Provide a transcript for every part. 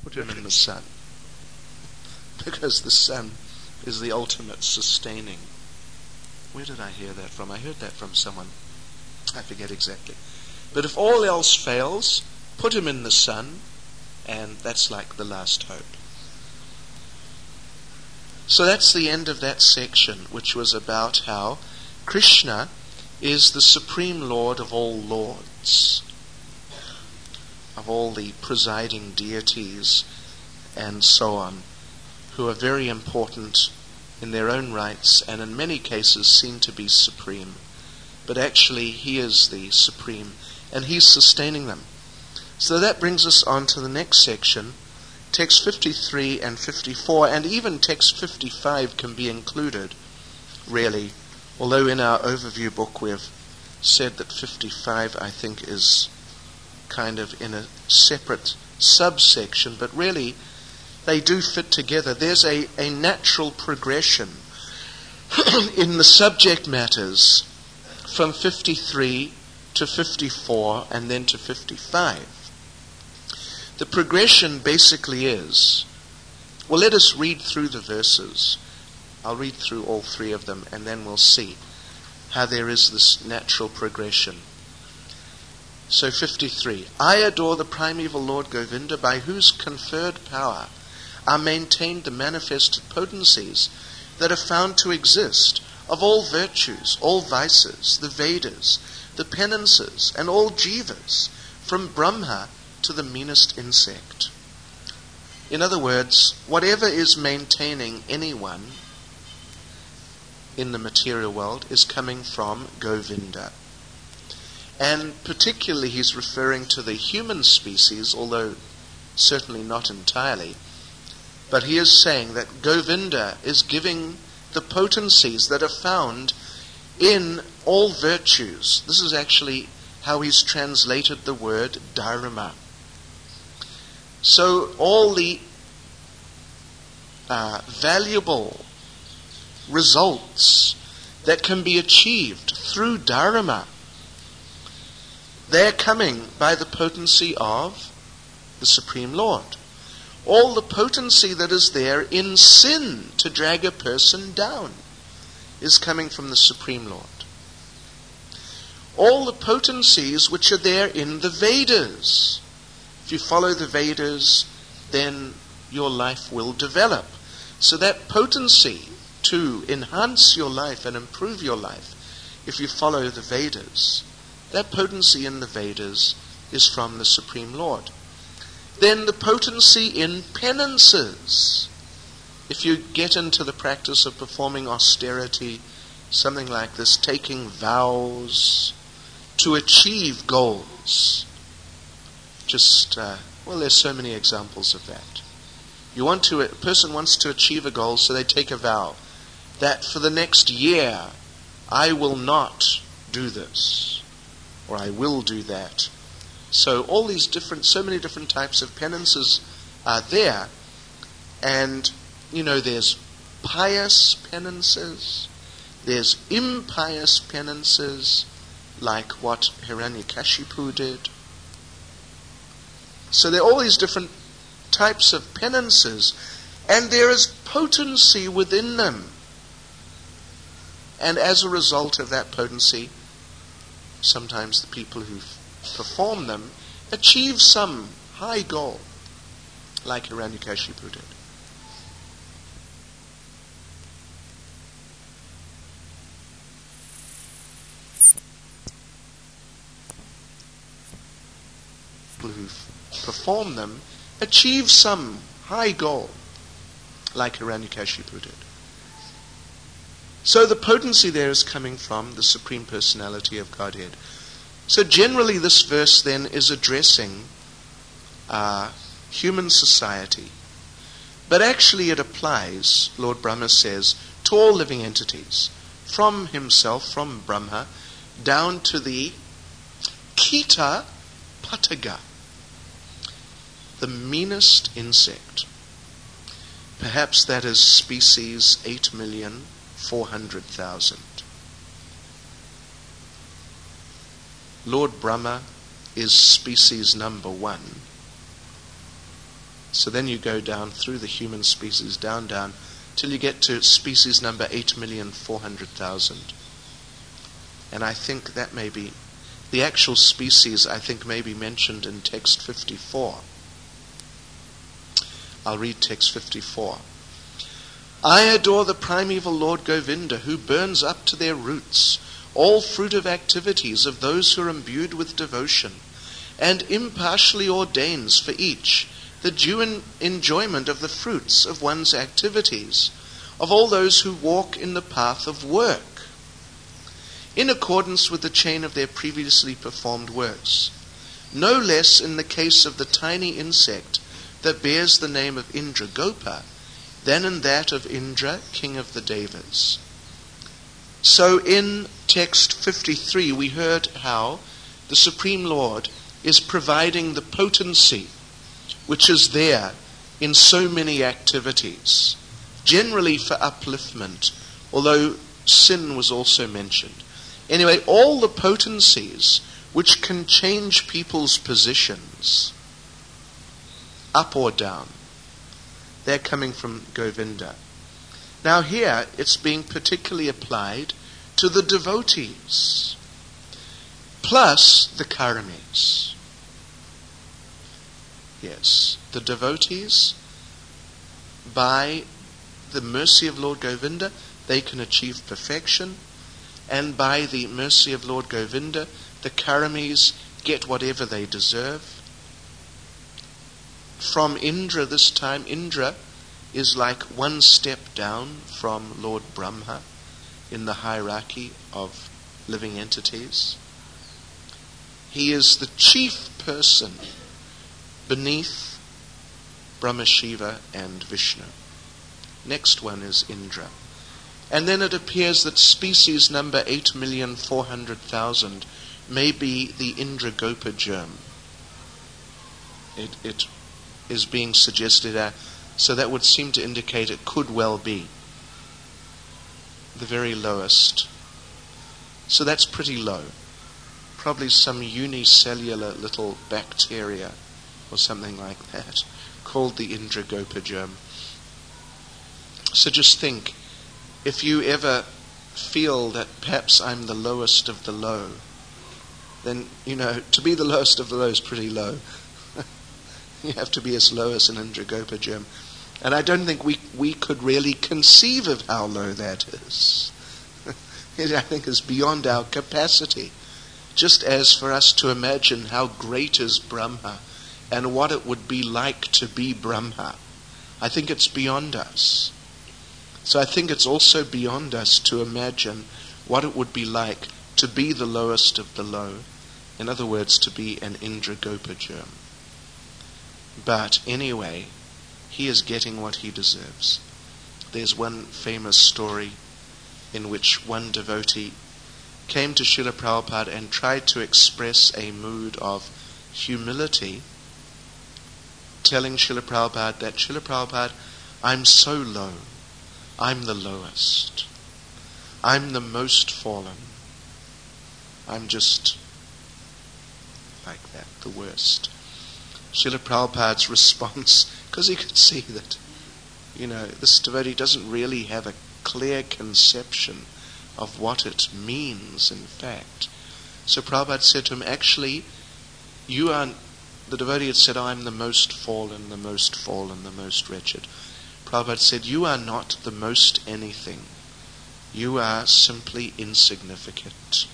Put him in the sun. Because the sun is the ultimate sustaining. Where did I hear that from? I heard that from someone. I forget exactly. But if all else fails, put him in the sun, and that's like the last hope. So that's the end of that section, which was about how Krishna is the supreme Lord of all lords, of all the presiding deities and so on, who are very important in their own rights and in many cases seem to be supreme. But actually he is the supreme and he's sustaining them. So that brings us on to the next section. Text 53 and 54, and even text 55 can be included, really. Although in our overview book we've said that 55, I think, is kind of in a separate subsection, but really they do fit together. There's a natural progression in the subject matters from 53 to 54 and then to 55. The progression basically is, well, let us read through the verses. I'll read through all three of them and then we'll see how there is this natural progression. So 53. I adore the primeval Lord Govinda, by whose conferred power are maintained the manifested potencies that are found to exist of all virtues, all vices, the Vedas, the penances, and all jivas, from Brahma to the meanest insect. In other words, whatever is maintaining anyone in the material world is coming from Govinda. And particularly he's referring to the human species, although certainly not entirely. But he is saying that Govinda is giving the potencies that are found in all virtues. This is actually how he's translated the word dharma. So all the valuable results that can be achieved through dharma, they're coming by the potency of the Supreme Lord. All the potency that is there in sin to drag a person down is coming from the Supreme Lord. All the potencies which are there in the Vedas. If you follow the Vedas, then your life will develop. So that potency to enhance your life and improve your life, if you follow the Vedas, that potency in the Vedas is from the Supreme Lord. Then the potency in penances. If you get into the practice of performing austerity, something like this, taking vows to achieve goals. There's so many examples of that. A person wants to achieve a goal, so they take a vow that for the next year I will not do this, or I will do that. So all these so many different types of penances are there. And, there's pious penances, there's impious penances, like what Hiranyakashipu did. So there are all these different types of penances, and there is potency within them. And as a result of that potency, sometimes the people who perform them achieve some high goal, like Hiranyakashipu did. People who perform them achieve some high goal, like Hiranyakashipu did. So the potency there is coming from the Supreme Personality of Godhead. So generally this verse then is addressing human society. But actually it applies, Lord Brahma says, to all living entities. From himself, from Brahma, down to the Kita Pataga, the meanest insect. Perhaps that is species 8,400,000. Lord Brahma is species number 1. So then you go down through the human species, down, till you get to species number 8,400,000. And I think that may be, the actual species I think may be mentioned in text 54. I'll read text 54. I adore the primeval Lord Govinda, who burns up to their roots all fruitive activities of those who are imbued with devotion, and impartially ordains for each the due enjoyment of the fruits of one's activities, of all those who walk in the path of work, in accordance with the chain of their previously performed works, no less in the case of the tiny insect that bears the name of Indragopa than in that of Indra, king of the Devas. So in text 53 we heard how the Supreme Lord is providing the potency which is there in so many activities, generally for upliftment, although sin was also mentioned. Anyway, all the potencies which can change people's positions, up or down, they're coming from Govinda. Now here, it's being particularly applied to the devotees, plus the karamis. Yes, the devotees, by the mercy of Lord Govinda, they can achieve perfection, and by the mercy of Lord Govinda, the karamis get whatever they deserve. From Indra this time, Indra is like one step down from Lord Brahma in the hierarchy of living entities. He is the chief person beneath Brahma, Shiva and Vishnu. Next one is Indra. And then it appears that species number 8,400,000 may be the Indragopa germ. It is being suggested, so that would seem to indicate it could well be the very lowest. So that's pretty low. Probably some unicellular little bacteria or something like that, called the Indragopa germ. So just think, if you ever feel that perhaps I'm the lowest of the low, then, to be the lowest of the low is pretty low. You have to be as low as an Indragopa germ. And I don't think we could really conceive of how low that is. I think it's beyond our capacity. Just as for us to imagine how great is Brahma and what it would be like to be Brahma, I think it's beyond us. So I think it's also beyond us to imagine what it would be like to be the lowest of the low. In other words, to be an Indragopa germ. But anyway, he is getting what he deserves. There's one famous story in which one devotee came to Srila Prabhupada and tried to express a mood of humility, telling Srila Prabhupada that, Srila Prabhupada, I'm so low. I'm the lowest. I'm the most fallen. I'm just like that, the worst. Srila Prabhupada's response, because he could see that, this devotee doesn't really have a clear conception of what it means, in fact. So Prabhupada said to him, actually, the devotee had said, I'm the most fallen, the most wretched. Prabhupada said, you are not the most anything. You are simply insignificant.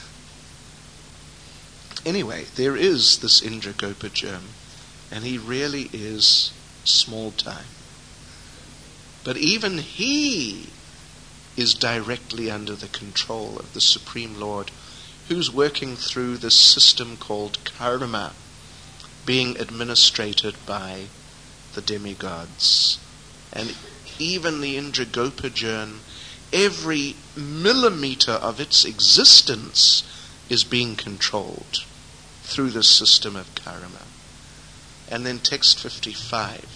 Anyway, there is this Indragopa germ, and he really is small time. But even he is directly under the control of the Supreme Lord, who's working through this system called karma, being administrated by the demigods. And even the Indragopa germ, every millimeter of its existence is being controlled through this system of karma. And then text 55.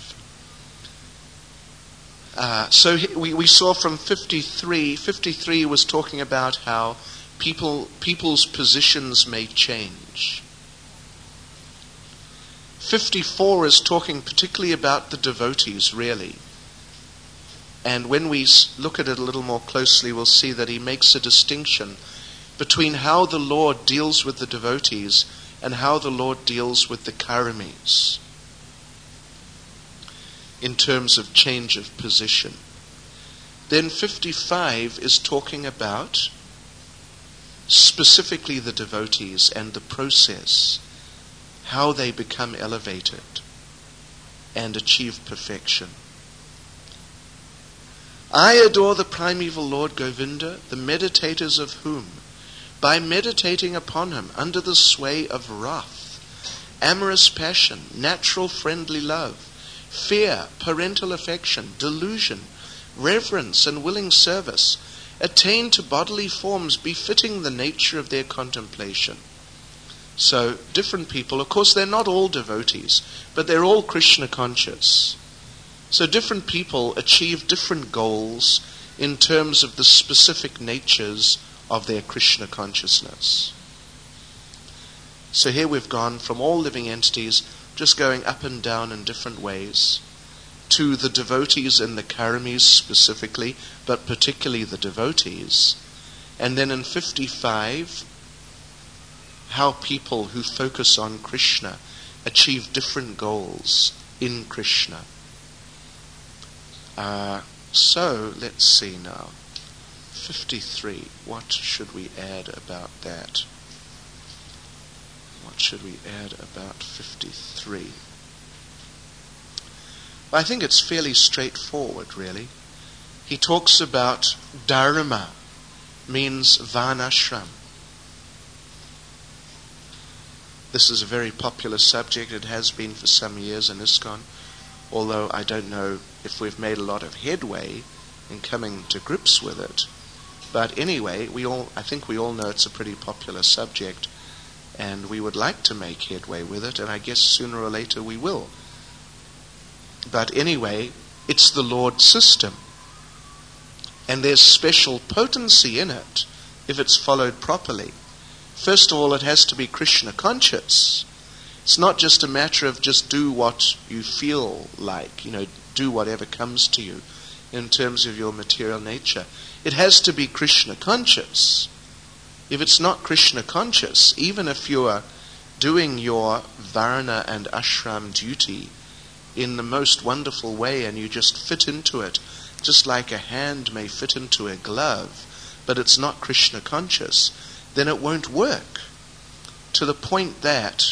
So we saw from 53 was talking about how people's positions may change. 54 is talking particularly about the devotees, really. And when we look at it a little more closely, we'll see that he makes a distinction between how the Lord deals with the devotees and how the Lord deals with the karamis in terms of change of position. Then 55 is talking about specifically the devotees and the process, how they become elevated and achieve perfection. I adore the primeval Lord Govinda, the meditators of whom, by meditating upon him under the sway of wrath, amorous passion, natural friendly love, fear, parental affection, delusion, reverence and willing service, attain to bodily forms befitting the nature of their contemplation. So, different people, of course they're not all devotees, but they're all Krishna conscious. So different people achieve different goals in terms of the specific natures of their Krishna consciousness. So here we've gone from all living entities, just going up and down in different ways, to the devotees and the karamis specifically, but particularly the devotees. And then in 55, how people who focus on Krishna achieve different goals in Krishna. So let's see now. 53. What should we add about that? What should we add about 53? Well, I think it's fairly straightforward, really. He talks about dharma, means varnashram. This is a very popular subject. It has been for some years in ISKCON, although I don't know if we've made a lot of headway in coming to grips with it. But anyway, I think we all know it's a pretty popular subject, and we would like to make headway with it, and I guess sooner or later we will. But anyway, it's the Lord's system, and there's special potency in it if it's followed properly. First of all, it has to be Krishna conscious. It's not just a matter of just do what you feel like, do whatever comes to you in terms of your material nature. It has to be Krishna conscious. If it's not Krishna conscious, even if you are doing your varna and ashram duty in the most wonderful way and you just fit into it, just like a hand may fit into a glove, but it's not Krishna conscious, then it won't work. To the point that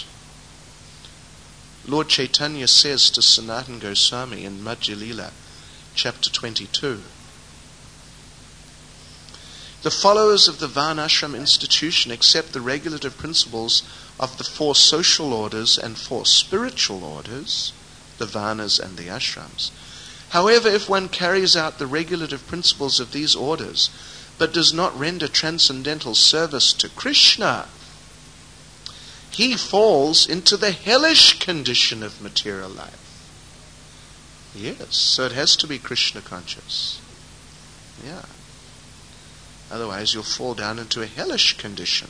Lord Chaitanya says to Sanatana Goswami in Madhya Lila, chapter 22, the followers of the Varnashram institution accept the regulative principles of the 4 social orders and 4 spiritual orders, the Varnas and the Ashrams. However, if one carries out the regulative principles of these orders, but does not render transcendental service to Krishna, he falls into the hellish condition of material life. Yes, so it has to be Krishna conscious. Yeah. Otherwise you'll fall down into a hellish condition.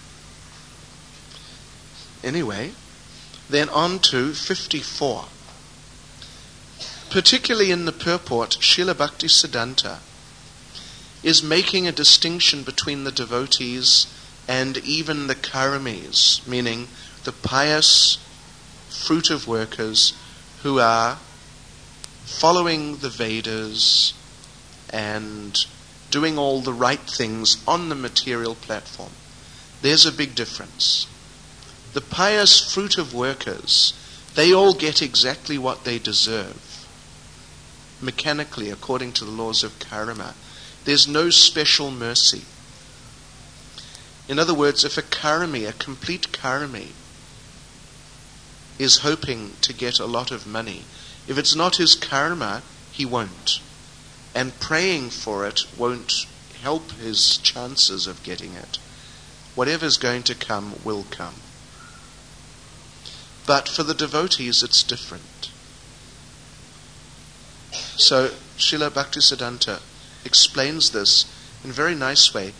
Anyway, then on to 54. Particularly in the purport, Srila Bhaktisiddhanta is making a distinction between the devotees and even the karamis, meaning the pious fruit of workers who are following the Vedas and doing all the right things on the material platform. There's a big difference. The pious fruit of workers, they all get exactly what they deserve, mechanically, according to the laws of karma. There's no special mercy. In other words, if a karami, a complete karami, is hoping to get a lot of money, if it's not his karma, he won't. And praying for it won't help his chances of getting it. Whatever's going to come will come. But for the devotees, it's different. So, Srila Bhaktisiddhanta explains this in a very nice way,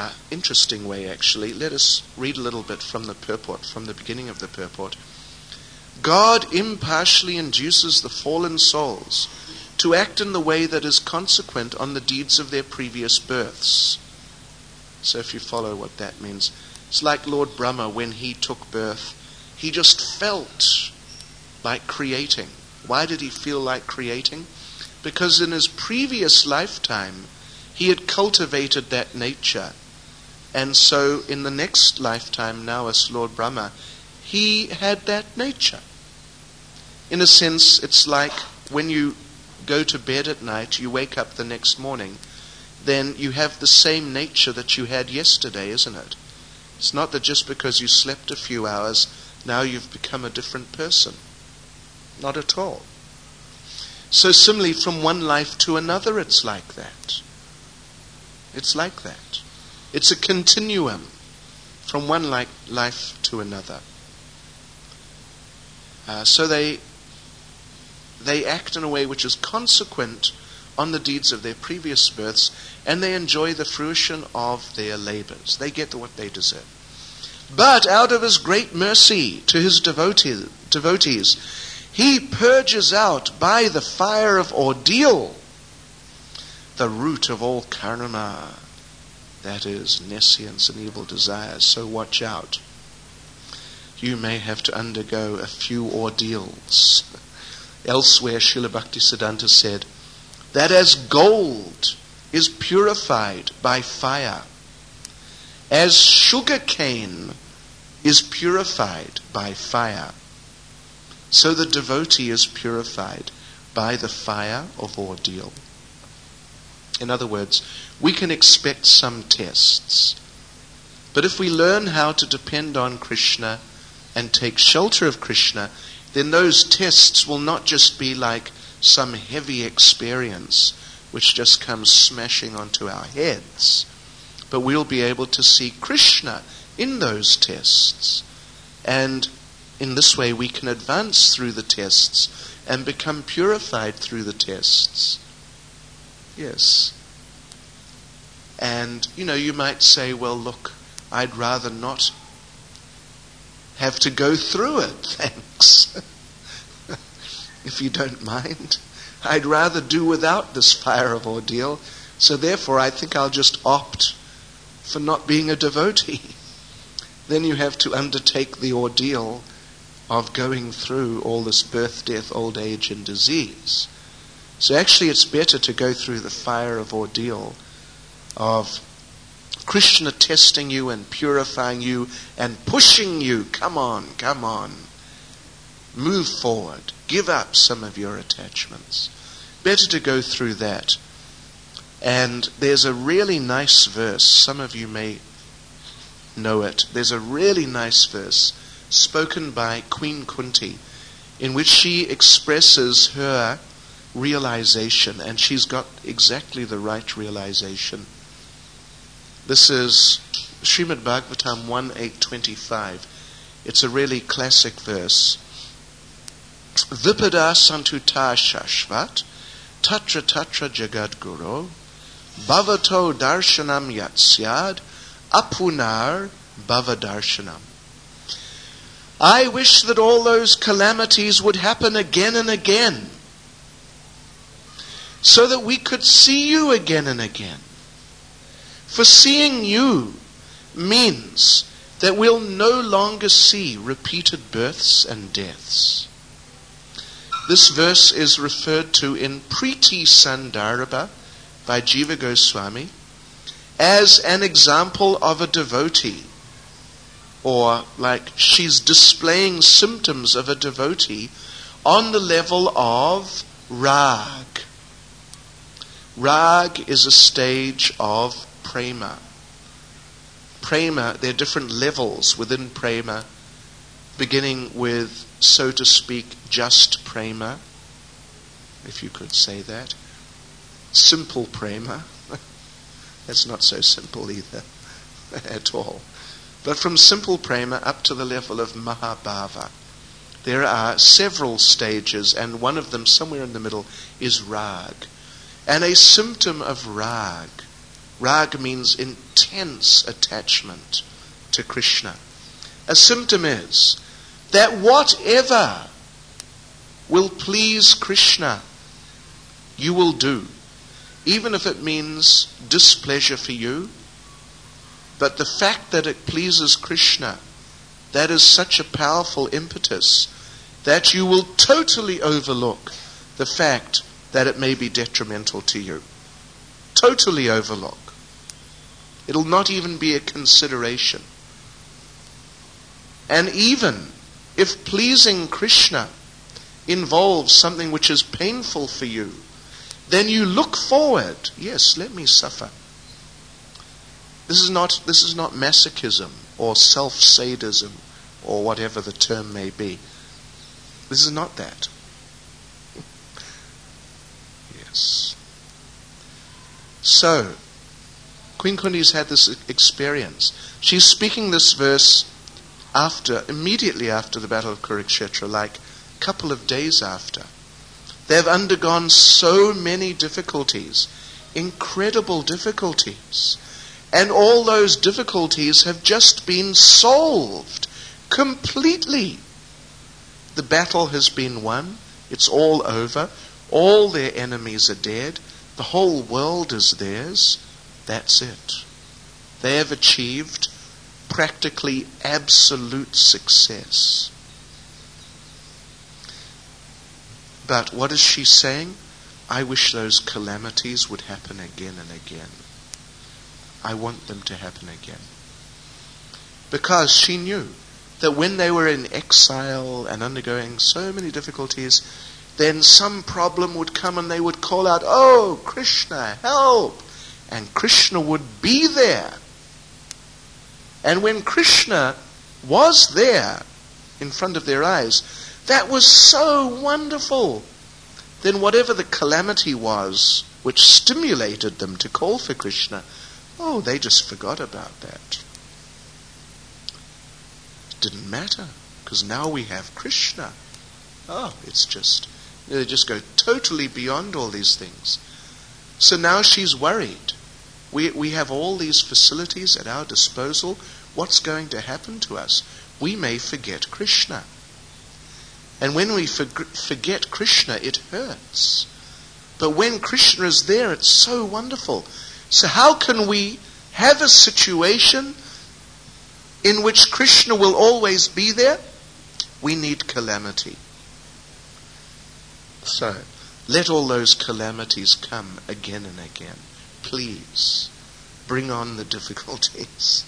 interesting way actually. Let us read a little bit from the purport, from the beginning of the purport. God impartially induces the fallen souls to act in the way that is consequent on the deeds of their previous births. So if you follow what that means, it's like Lord Brahma when he took birth. He just felt like creating. Why did he feel like creating? Because in his previous lifetime, he had cultivated that nature. And so in the next lifetime, now as Lord Brahma, he had that nature. In a sense, it's like when you go to bed at night, you wake up the next morning, then you have the same nature that you had yesterday, isn't it? It's not that just because you slept a few hours, now you've become a different person. Not at all. So similarly, from one life to another, it's like that. It's like that. It's a continuum from one life to another. So they act in a way which is consequent on the deeds of their previous births, and they enjoy the fruition of their labors. They get what they deserve. But out of his great mercy to his devotees, he purges out by the fire of ordeal the root of all karma, that is, nescience and evil desires. So watch out. You may have to undergo a few ordeals. Elsewhere, Srila Bhaktisiddhanta said that as gold is purified by fire, as sugar cane is purified by fire, so the devotee is purified by the fire of ordeal. In other words, we can expect some tests. But if we learn how to depend on Krishna and take shelter of Krishna, then those tests will not just be like some heavy experience which just comes smashing onto our heads, but we'll be able to see Krishna in those tests. And in this way we can advance through the tests and become purified through the tests. Yes. And, you might say, well, look, I'd rather not have to go through it, thanks. If you don't mind. I'd rather do without this fire of ordeal, so therefore I think I'll just opt for not being a devotee. Then you have to undertake the ordeal of going through all this birth, death, old age, and disease. So actually it's better to go through the fire of ordeal of Krishna testing you and purifying you and pushing you. Come on. Move forward. Give up some of your attachments. Better to go through that. And there's a really nice verse. Some of you may know it. There's a really nice verse spoken by Queen Kunti in which she expresses her realization, and she's got exactly the right realization. This is Srimad Bhagavatam 1.8.25. It's a really classic verse. Vipada santuta shashvat tatra tatra jagadguru bhavato darshanam yatsyad apunar bhavadarshanam. I wish that all those calamities would happen again and again, so that we could see you again and again. For seeing you means that we'll no longer see repeated births and deaths. This verse is referred to in Priti Sandarbha by Jiva Goswami as an example of a devotee, or like she's displaying symptoms of a devotee on the level of rag. Rag is a stage of prema. Prema, there are different levels within prema, beginning with, so to speak, just prema, if you could say that. Simple prema. That's not so simple either, at all. But from simple prema up to the level of Mahabhava, there are several stages, and one of them, somewhere in the middle, is rag. And a symptom of rag means intense attachment to Krishna. A symptom is that whatever will please Krishna, you will do. Even if it means displeasure for you. But the fact that it pleases Krishna, that is such a powerful impetus that you will totally overlook the fact that it may be detrimental to you. Totally overlook. It'll not even be a consideration. And even if pleasing Krishna involves something which is painful for you, then you look forward, yes, let me suffer. This is not masochism or self-sadism or whatever the term may be. This is not that. Yes. So, Queen Kundi's had this experience. She's speaking this verse immediately after the Battle of Kurukshetra, like a couple of days after. They've undergone so many difficulties, incredible difficulties. And all those difficulties have just been solved completely. The battle has been won. It's all over. All their enemies are dead. The whole world is theirs. That's it. They have achieved practically absolute success. But what is she saying? I wish those calamities would happen again and again. I want them to happen again. Because she knew that when they were in exile and undergoing so many difficulties, then some problem would come and they would call out, "Oh, Krishna, help!" And Krishna would be there. And when Krishna was there in front of their eyes, that was so wonderful. Then whatever the calamity was which stimulated them to call for Krishna, they just forgot about that. It didn't matter, because now we have Krishna. It's just, they just go totally beyond all these things. So now she's worried. We have all these facilities at our disposal. What's going to happen to us? We may forget Krishna. And when we forget Krishna, it hurts. But when Krishna is there, it's so wonderful. So how can we have a situation in which Krishna will always be there? We need calamity. So, let all those calamities come again and again. Please, bring on the difficulties.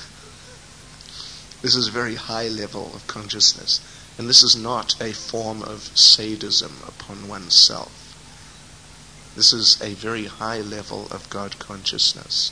This is a very high level of consciousness. And this is not a form of sadism upon oneself. This is a very high level of God consciousness.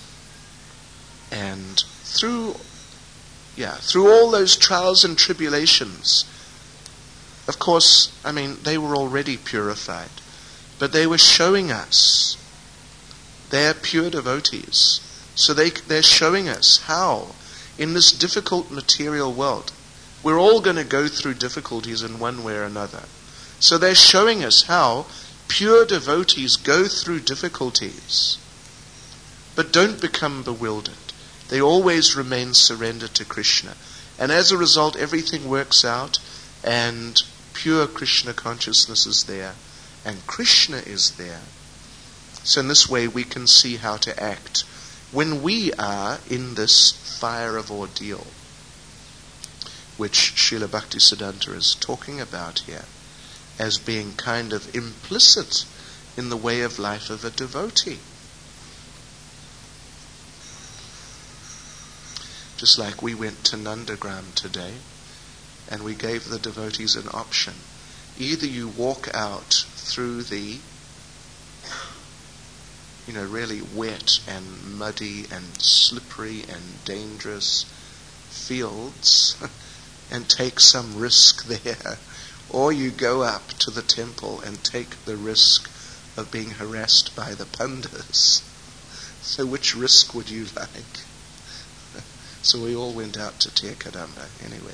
And through all those trials and tribulations, of course, they were already purified, but they were showing us they're pure devotees. So they're showing us how, in this difficult material world, we're all going to go through difficulties in one way or another. So they're showing us how pure devotees go through difficulties, but don't become bewildered. They always remain surrendered to Krishna. And as a result, everything works out, and pure Krishna consciousness is there, and Krishna is there. So in this way, we can see how to act when we are in this fire of ordeal, which Srila Bhaktisiddhanta is talking about here, as being kind of implicit in the way of life of a devotee. Just like we went to Nandagram today, and we gave the devotees an option. Either you walk out through the really wet and muddy and slippery and dangerous fields and take some risk there, or you go up to the temple and take the risk of being harassed by the pandas. So which risk would you like? So we all went out to Tirkadamba anyway.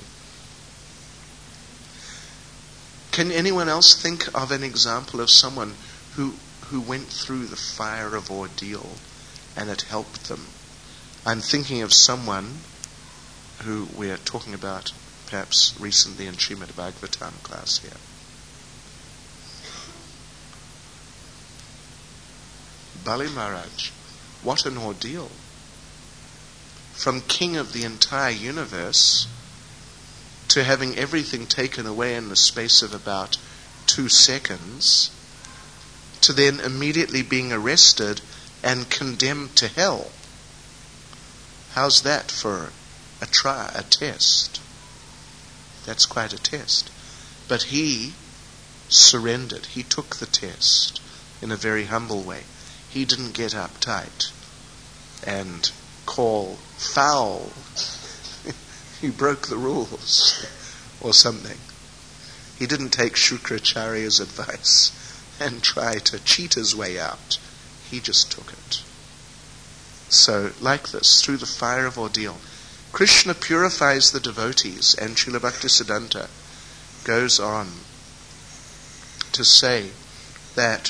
Can anyone else think of an example of someone who went through the fire of ordeal and it helped them? I'm thinking of someone who we're talking about perhaps recently in Srimad Bhagavatam class here. Bali Maharaj, what an ordeal. From king of the entire universe to having everything taken away in the space of about 2 seconds, to then immediately being arrested and condemned to hell. How's that for a test? That's quite a test. But he surrendered. He took the test in a very humble way. He didn't get uptight and call foul. He broke the rules or something. He didn't take Shukracharya's advice and try to cheat his way out. He just took it. So, like this, through the fire of ordeal, Krishna purifies the devotees, and Srila Bhaktisiddhanta goes on to say that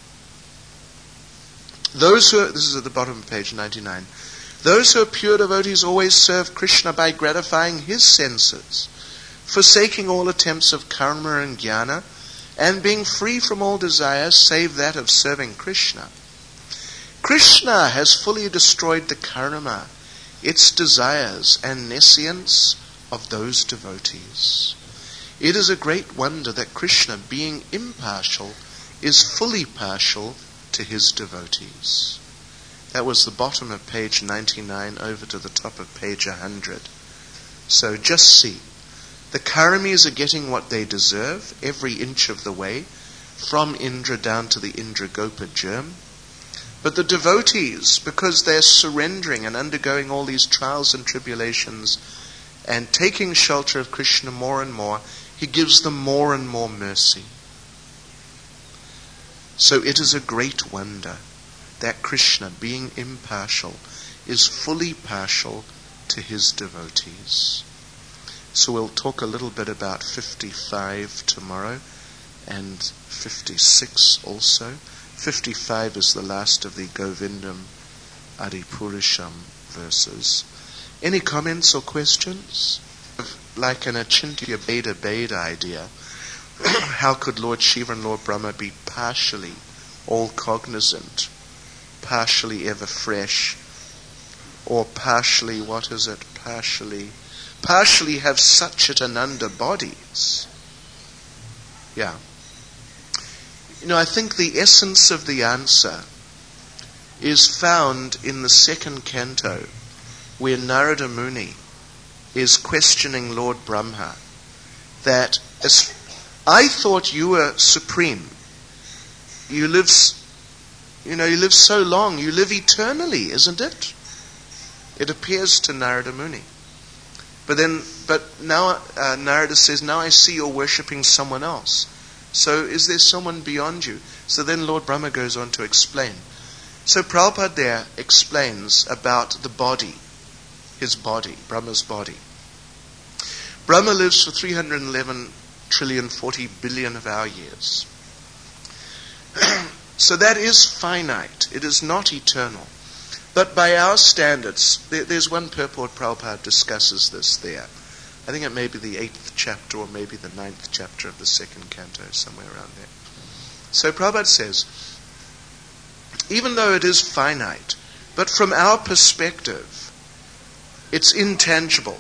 those who are, this is at the bottom of page 99, those who are pure devotees always serve Krishna by gratifying his senses, forsaking all attempts of karma and jnana, and being free from all desires save that of serving Krishna. Krishna has fully destroyed the karma, its desires and nescience of those devotees. It is a great wonder that Krishna, being impartial, is fully partial to his devotees. That was the bottom of page 99 over to the top of page 100. So just see, the Karamis are getting what they deserve every inch of the way, from Indra down to the Indragopa germ. But the devotees, because they're surrendering and undergoing all these trials and tribulations and taking shelter of Krishna more and more, he gives them more and more mercy. So it is a great wonder that Krishna, being impartial, is fully partial to his devotees. So we'll talk a little bit about 55 tomorrow and 56 also. 55 is the last of the Govindam Adipurisham verses. Any comments or questions? Like an Achintya Bheda Bheda idea, how could Lord Shiva and Lord Brahma be partially all cognizant, partially ever fresh, or partially, partially have Satchitananda bodies? Yeah. I think the essence of the answer is found in the 2nd canto, where Narada Muni is questioning Lord Brahma, that as I thought you were supreme. You live so long, you live eternally, isn't it? It appears to Narada Muni. But now Narada says, now I see you're worshipping someone else. So is there someone beyond you? So then Lord Brahma goes on to explain. So Prabhupada there explains about the body, his body, Brahma's body. Brahma lives for 311 trillion 40 billion of our years. So that is finite. It is not eternal. But by our standards, there's one purport Prabhupada discusses this there. I think it may be the 8th chapter or maybe the 9th chapter of the 2nd canto, somewhere around there. So Prabhupada says, even though it is finite, but from our perspective, it's intangible.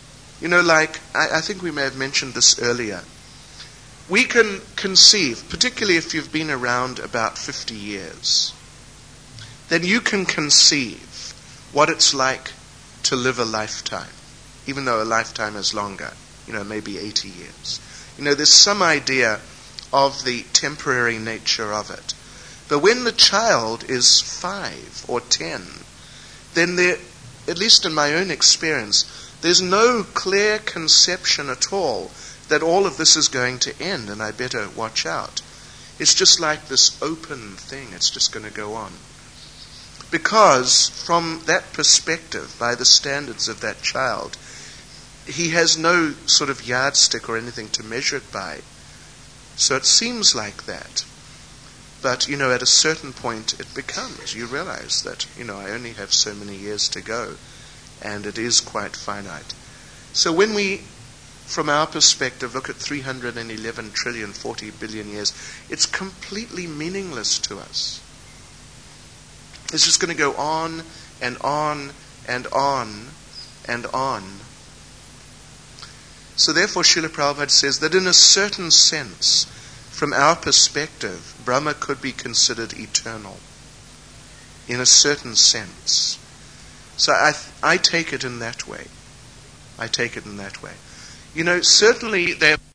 I think we may have mentioned this earlier. We can conceive, particularly if you've been around about 50 years, then you can conceive what it's like to live a lifetime, even though a lifetime is longer, maybe 80 years. There's some idea of the temporary nature of it. But when the child is 5 or 10, then there, at least in my own experience, there's no clear conception at all that all of this is going to end and I better watch out. It's just like this open thing. It's just going to go on. Because from that perspective, by the standards of that child, he has no sort of yardstick or anything to measure it by. So it seems like that. But, at a certain point it becomes. You realize that, I only have so many years to go. And it is quite finite. So when we, from our perspective, look at 311 trillion 40 billion years, it's completely meaningless to us. It's just going to go on and on and on and on. So therefore, Srila Prabhupada says that in a certain sense, from our perspective, Brahma could be considered eternal. In a certain sense. So I take it in that way. I take it in that way. Certainly there